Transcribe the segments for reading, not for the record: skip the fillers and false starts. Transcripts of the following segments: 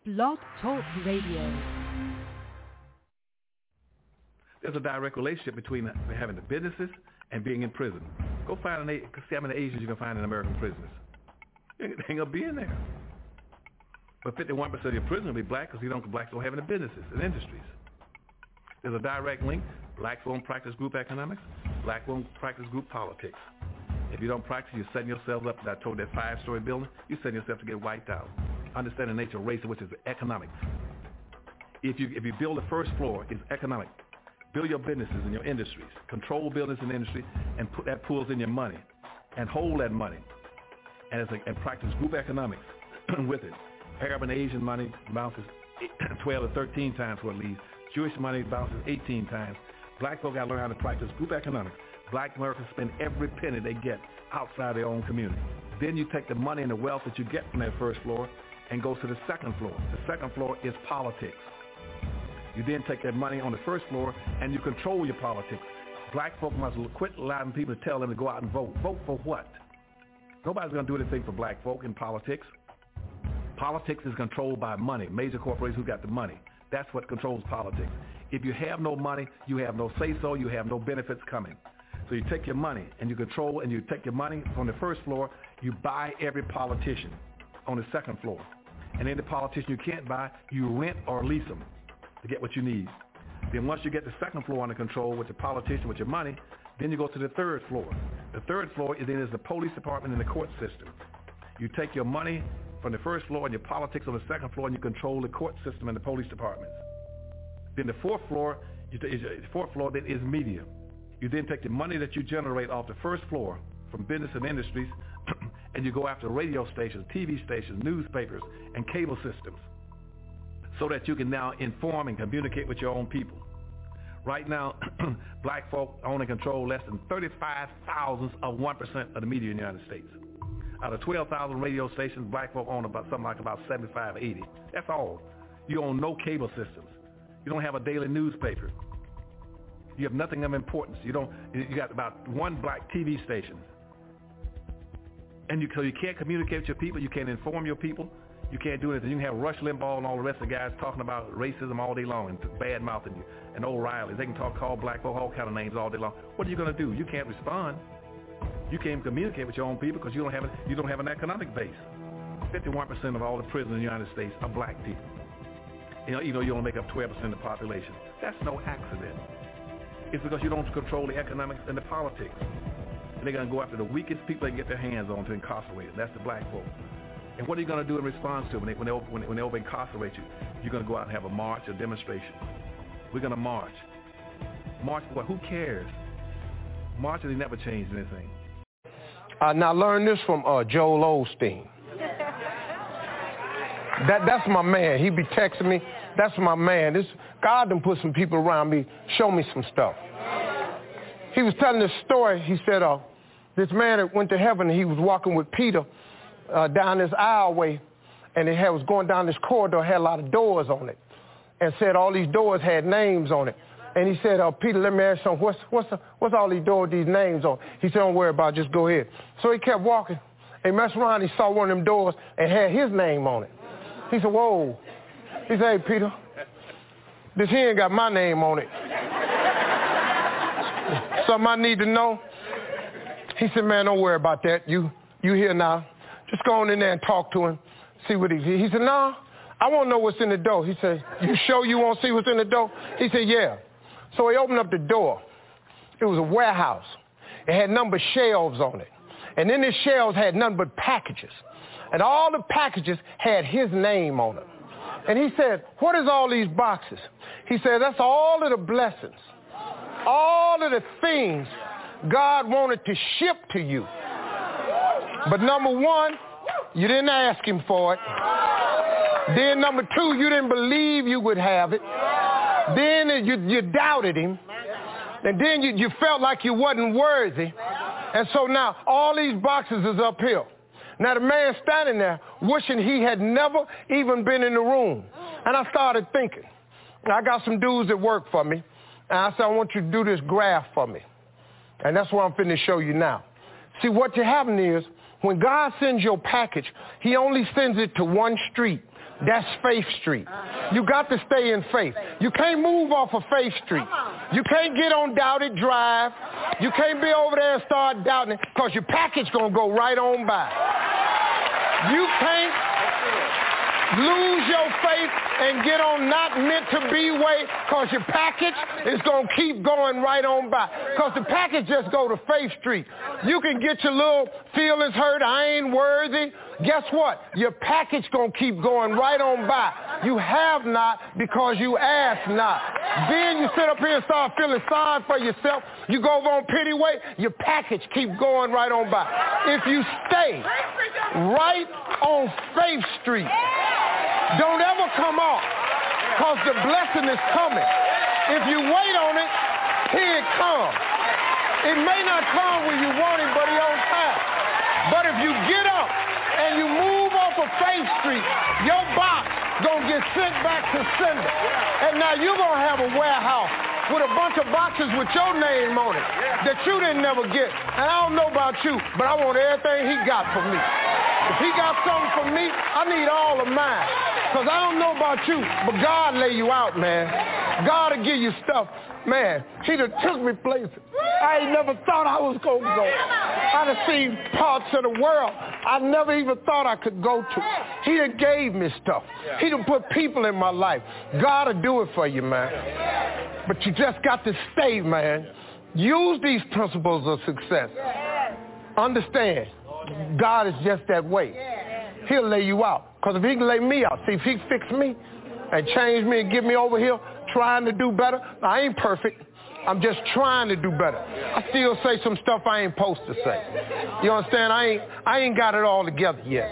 Blog Talk Radio. There's a direct relationship between having the businesses and being in prison. Go find see how many Asians you can find in American prisons. You ain't gonna be in there. But 51% of your prisoners will be black because blacks don't have any businesses and industries. There's a direct link. Blacks won't practice group economics. Black won't practice group politics. If you don't practice, you're setting yourself up. I told that 5-story building, you're setting yourself to get wiped out. Understand the nature of race, which is economics. If you build the first floor, it's economic. Build your businesses and your industries. Control business and industry, and put that pulls in your money, and hold that money, and practice group economics with it. Arab and Asian money bounces 12 to 13 times what it leaves. Jewish money bounces 18 times. Black folk got to learn how to practice group economics. Black Americans spend every penny they get outside their own community. Then you take the money and the wealth that you get from that first floor and go to the second floor. The second floor is politics. You then take that money on the first floor and you control your politics. Black folk must quit allowing people to tell them to go out and vote. Vote for what? Nobody's going to do anything for black folk in politics. Politics is controlled by money, major corporations who got the money. That's what controls politics. If you have no money, you have no say-so, you have no benefits coming. So you take your money and you control, and you take your money from the first floor, you buy every politician on the second floor. And any politician you can't buy, you rent or lease them to get what you need. Then once you get the second floor under control with the politician, with your money, then you go to the third floor. The third floor is the police department and the court system. You take your money from the first floor and your politics on the second floor, and you control the court system and the police departments. Then the fourth floor then is media. You then take the money that you generate off the first floor from business and industries, and you go after radio stations, TV stations, newspapers, and cable systems, so that you can now inform and communicate with your own people. Right now, black folk own and control less than 35 thousandths of 1% of the media in the United States. Out of 12,000 radio stations, black folk own about 75, 80. That's all. You own no cable systems. You don't have a daily newspaper. You have nothing of importance. You got about one black TV station. And so you can't communicate with your people. You can't inform your people. You can't do anything. You can have Rush Limbaugh and all the rest of the guys talking about racism all day long and bad-mouthing you, and O'Reilly. They can call black folk all kind of names all day long. What are you going to do? You can't respond. You can't communicate with your own people because you don't have an economic base. 51% of all the prisoners in the United States are black people. You only make up 12% of the population. That's no accident. It's because you don't control the economics and the politics. And they're going to go after the weakest people they can get their hands on to incarcerate them. That's the black folk. And what are you going to do in response to them when they over-incarcerate you? You're going to go out and have a march, a demonstration. We're going to march. March for what? Who cares? Marching, they never changed anything. Now learn this from Joel Osteen. That's my man. He be texting me. That's my man. God done put some people around me, show me some stuff. He was telling this story. He said this man that went to heaven, and he was walking with Peter down this aisleway, and it was going down this corridor, had a lot of doors on it, and said all these doors had names on it. And he said, Peter, let me ask you something. What's all these doors, these names on? He said, don't worry about it, just go ahead. So he kept walking. He messed around, he saw one of them doors and had his name on it. He said, whoa. He said, hey, Peter, this here ain't got my name on it. Something I need to know? He said, man, don't worry about that. You here now. Just go on in there and talk to him, see what he said, no, I want to know what's in the door. He said, you sure you won't see what's in the door? He said, yeah. So he opened up the door. It was a warehouse. It had nothing but shelves on it. And then the shelves had nothing but packages. And all the packages had his name on them. And he said, what is all these boxes? He said, that's all of the blessings, all of the things God wanted to ship to you. But number one, you didn't ask him for it. Then number two, you didn't believe you would have it. Then you doubted him. And then you felt like you wasn't worthy. And so now all these boxes is uphill. Now the man standing there wishing he had never even been in the room. And I started thinking, I got some dudes that work for me. And I said, I want you to do this graph for me. And that's what I'm finna show you now. See, what you having is, when God sends your package, he only sends it to one street. That's Faith Street. You got to stay in faith. You can't move off of Faith Street. You can't get on Doubted Drive. You can't be over there and start doubting it because your package going to go right on by. You can't lose your faith and get on not meant to be way because your package is going to keep going right on by. Because the package just go to Faith Street. You can get your little feelings hurt, I ain't worthy. Guess what? Your package going to keep going right on by. You have not because you ask not. Then you sit up here and start feeling sorry for yourself. You go over on pity way, your package keep going right on by. If you stay right on Faith Street, don't ever come off because the blessing is coming. If you wait on it, here it comes. It may not come when you want it, but it's on time. But if you get up and you move off of Faith Street, your box going to get sent back to sender. And now you're going to have a warehouse with a bunch of boxes with your name on it that you didn't never get. And I don't know about you, but I want everything he got for me. If he got something for me, I need all of mine. Because I don't know about you, but God lay you out, man. God will give you stuff. Man, he done took me places I ain't never thought I was going to go. I done seen parts of the world I never even thought I could go to. He done gave me stuff. He done put people in my life. God will do it for you, man. But you just got to stay, man. Use these principles of success. Understand, God is just that way. He'll lay you out. Because if he can lay me out, see, if he fix me and change me and get me over here trying to do better, I ain't perfect. I'm just trying to do better. I still say some stuff I ain't supposed to say. You understand? I ain't got it all together yet.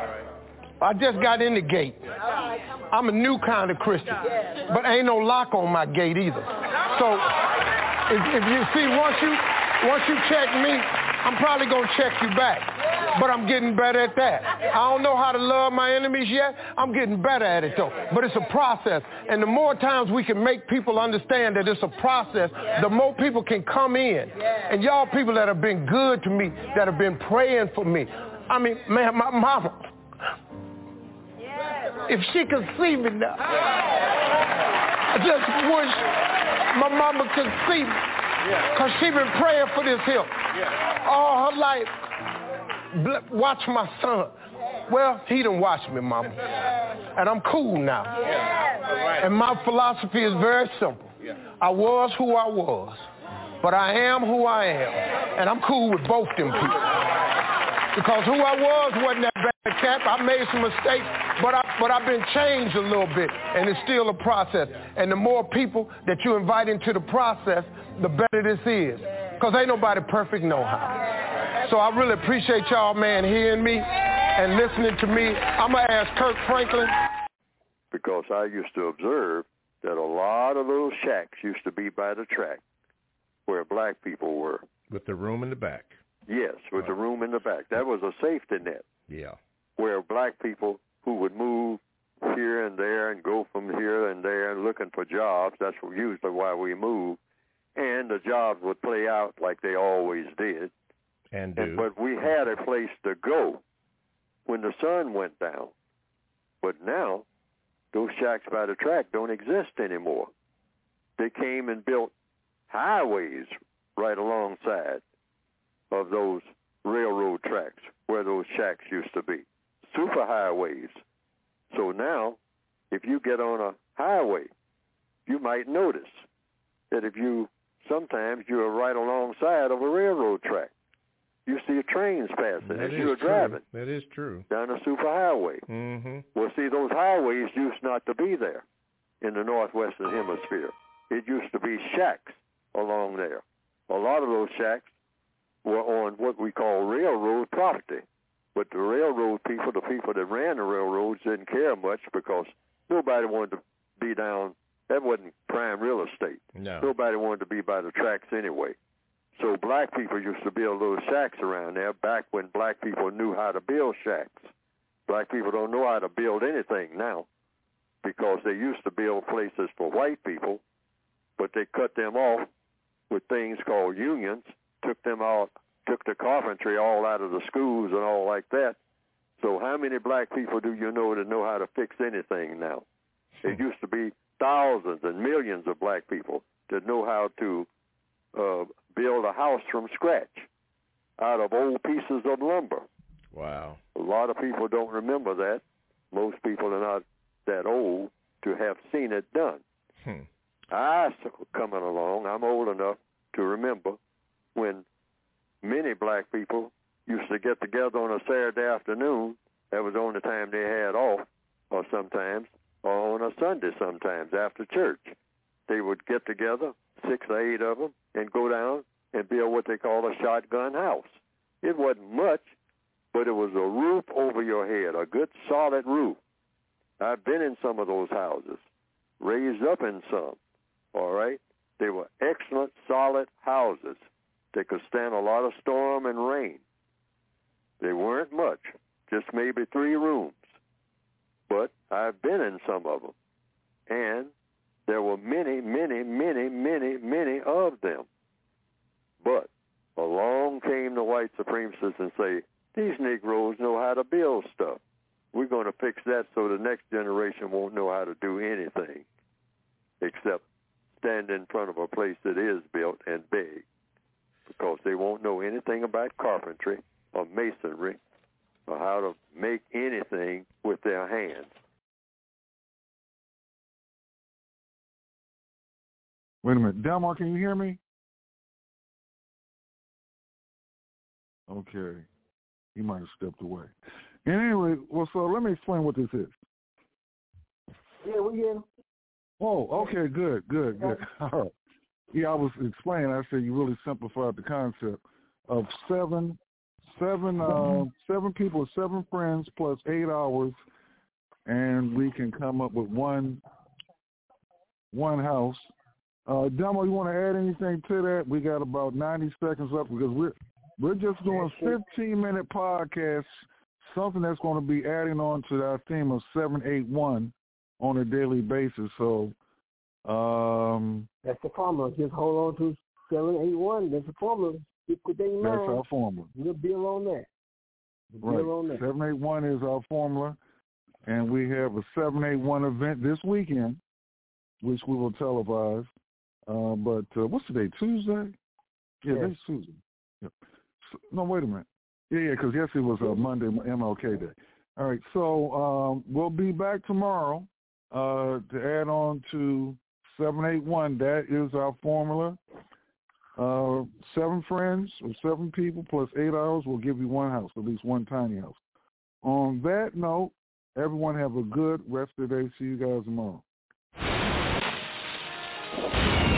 I just got in the gate. I'm a new kind of Christian, but ain't no lock on my gate either. So if you see, once you check me, I'm probably going to check you back. But I'm getting better at that. I don't know how to love my enemies yet. I'm getting better at it, though. But it's a process. And the more times we can make people understand that it's a process, the more people can come in. And y'all people that have been good to me, that have been praying for me. I mean, man, my mama, if she could see me now, I just wish my mama could see me. Because she been praying for this here all her life. Watch my son. Well, he done watched me, mama. And I'm cool now. And my philosophy is very simple. I was who I was, but I am who I am. And I'm cool with both them people. Because who I was wasn't that bad cat. I made some mistakes, but I've been changed a little bit, and it's still a process. And the more people that you invite into the process, the better this is. Because ain't nobody perfect no how. So I really appreciate y'all, man, hearing me and listening to me. I'm going to ask Kirk Franklin. Because I used to observe that a lot of those shacks used to be by the track where black people were. With the room in the back. Yes, with the room in the back. That was a safety net. Yeah. Where black people who would move here and there and go from here and there looking for jobs, that's usually why we moved, and the jobs would play out like they always did. And do. But we had a place to go when the sun went down. But now, those shacks by the track don't exist anymore. They came and built highways right alongside of those railroad tracks where those shacks used to be. Super highways. So now, if you get on a highway, you might notice that sometimes you're right alongside of a railroad track. You see trains passing as you're driving. That is true. Down a superhighway. Mm-hmm. Well, see, those highways used not to be there in the northwestern hemisphere. It used to be shacks along there. A lot of those shacks were on what we call railroad property. But the railroad people, the people that ran the railroads, didn't care much because nobody wanted to be down. That wasn't prime real estate. No. Nobody wanted to be by the tracks anyway. So black people used to build little shacks around there back when black people knew how to build shacks. Black people don't know how to build anything now because they used to build places for white people, but they cut them off with things called unions, took the carpentry all out of the schools and all like that. So how many black people do you know that know how to fix anything now? It used to be thousands and millions of black people that know how to build a house from scratch out of old pieces of lumber. Wow. A lot of people don't remember that. Most people are not that old to have seen it done. Coming along, I'm old enough to remember when many black people used to get together on a Saturday afternoon. That was the only time they had off, or sometimes, or on a Sunday sometimes after church. They would get together, 6 or 8 of them, and go down and build what they call a shotgun house. It wasn't much, but it was a roof over your head, a good solid roof. I've been in some of those houses, raised up in some, all right? They were excellent, solid houses. They could stand a lot of storm and rain. They weren't much, just maybe 3 rooms. But I've been in some of them, and there were many, many, many, many, many of them. But along came the white supremacists and say, these Negroes know how to build stuff. We're going to fix that so the next generation won't know how to do anything except stand in front of a place that is built and beg, because they won't know anything about carpentry or masonry or how to make anything with their hands. Wait a minute. Delmar, can you hear me? Okay. He might have stepped away. And anyway, well, so let me explain what this is. Yeah, we hear him. Oh, okay, good. All right. Yeah, I was explaining. I said you really simplified the concept of seven people, 7 friends plus 8 hours, and we can come up with one house. Delmo, you want to add anything to that? We got about 90 seconds left because we're just doing 15-minute podcasts, something that's going to be adding on to our theme of 781 on a daily basis. So that's the formula. Just hold on to 781. That's the formula. That's our formula. We'll build on that. Right. 781 is our formula, and we have a 781 event this weekend, which we will televise. But what's today? Tuesday? Yeah, that's Tuesday. Yep. No, wait a minute. Yeah, because yes, it was Monday, MLK Day. All right, so we'll be back tomorrow to add on to 781. That is our formula. 7 friends or 7 people plus 8 hours will give you one house, at least one tiny house. On that note, everyone have a good rest of the day. See you guys tomorrow.